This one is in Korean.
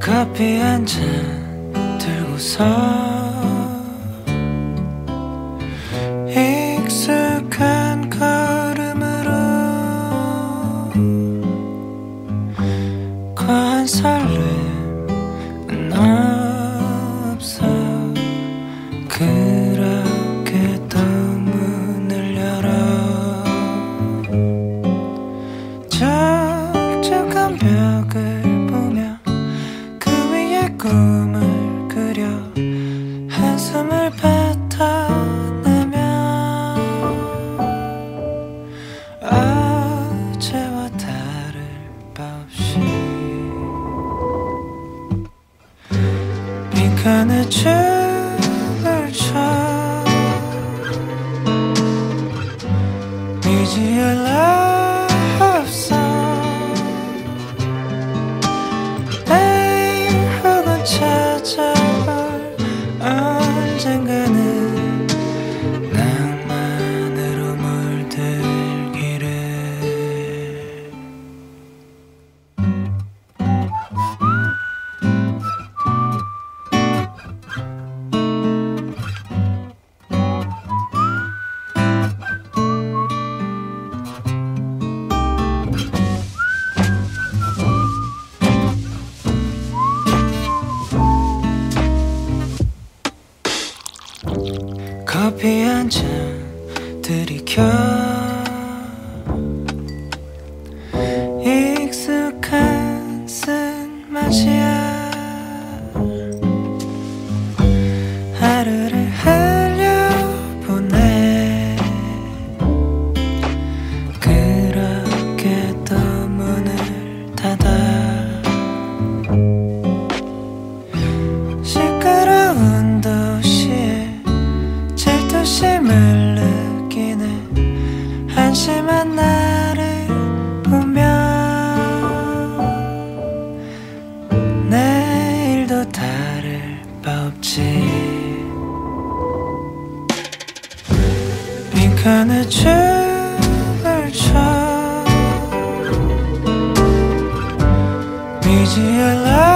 커피 한 잔 들고서 익숙한 걸음으로 과한 설렘은 없어. 그렇게 또 문을 열어 촉촉한 벽을 보며 그 위에 꿈을 그려 한숨을 뱉어내며 어제와 다를 바 없이 빈칸에 춤을 춰 미지의 love song 내일 혹은 찾아올 언젠가는 낭만으로 물들기를. 커피 한 잔 들이켜 익숙한 쓴맛이야. 하루를 흘려보내 그렇게 또 문을 닫아 시끄러운 도시에 질투심을 느끼는 한심한 나를 보며 내일도 다를 바 없지. 빈칸에 춤을 춰 미지의